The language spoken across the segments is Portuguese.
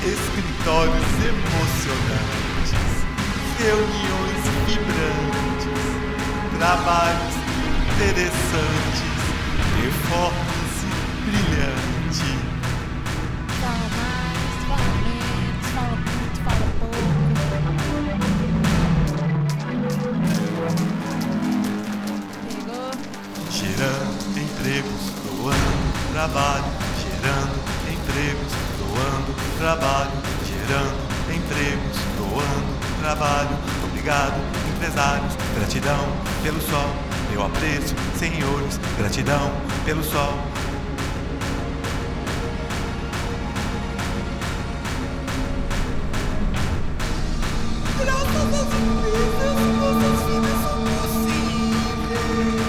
escritórios emocionantes, reuniões vibrantes, trabalhos interessantes, performance brilhante. Fala mais, fala menos, fala muito, fala pouco. Pegou? Gerando empregos, doando trabalho, gerando empregos, doando trabalho, gerando empregos, doando trabalho. Obrigado, empresários, gratidão pelo sol, meu apreço, senhores, gratidão pelo sol. Graças às empresas, nossas vidas são possíveis.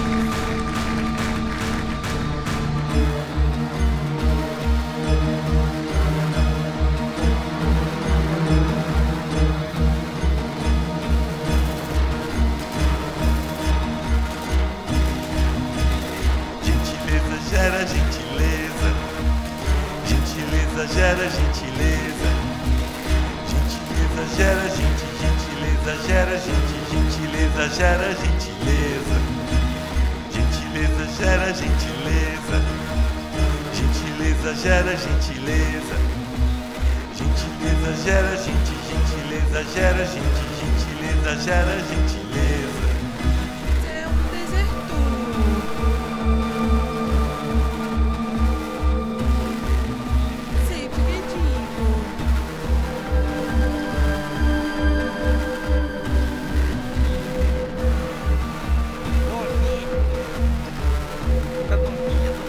Gentileza gera gentileza, gentileza gera gentileza, gentileza gera gente, gentileza gera gente, gentileza gera gentileza, gentileza gera gentileza, gentileza gera gentileza, gentileza gera gente, gentileza gera gente, gentileza gera gentileza. É um deserto. Sempre que digo. Tá dormindo.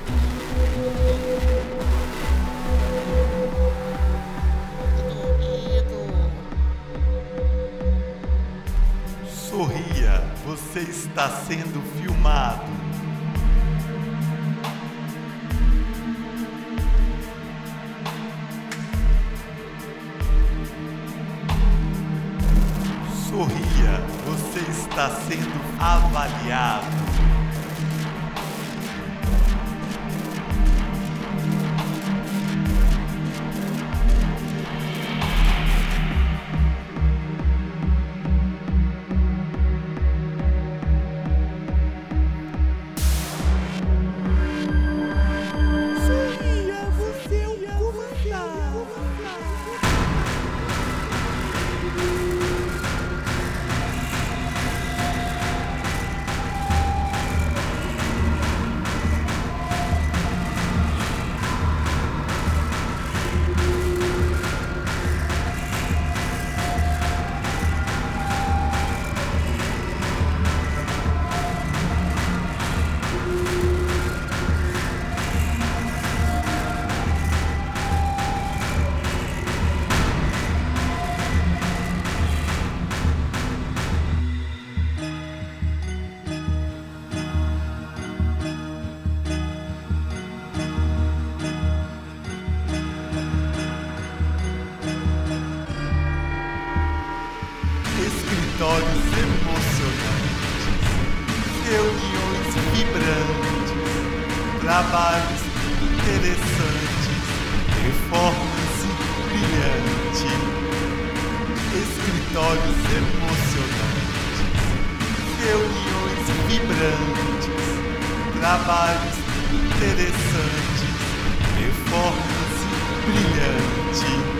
Sorria, você está sendo filmado. Sorria, você está sendo avaliado. Sorria, você é um comandante. Escritórios emocionantes, reuniões vibrantes, trabalhos interessantes, performance brilhante. Escritórios emocionantes, reuniões vibrantes, trabalhos interessantes, performance brilhante.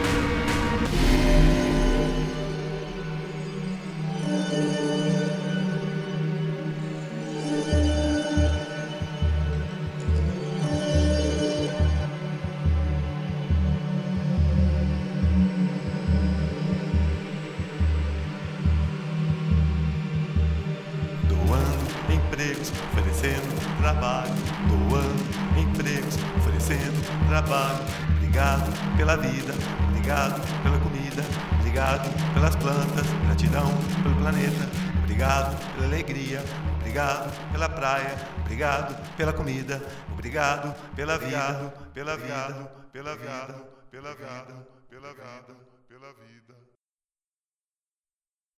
Doando empregos, oferecendo trabalho. Doando empregos, oferecendo trabalho. Obrigado pela vida, obrigado pela comida, obrigado pelas plantas, gratidão pelo planeta. Obrigado pela alegria, obrigado pela praia, obrigado pela comida, obrigado pela vida, pela vida, pela vida, pela vida, pela vida, pela vida.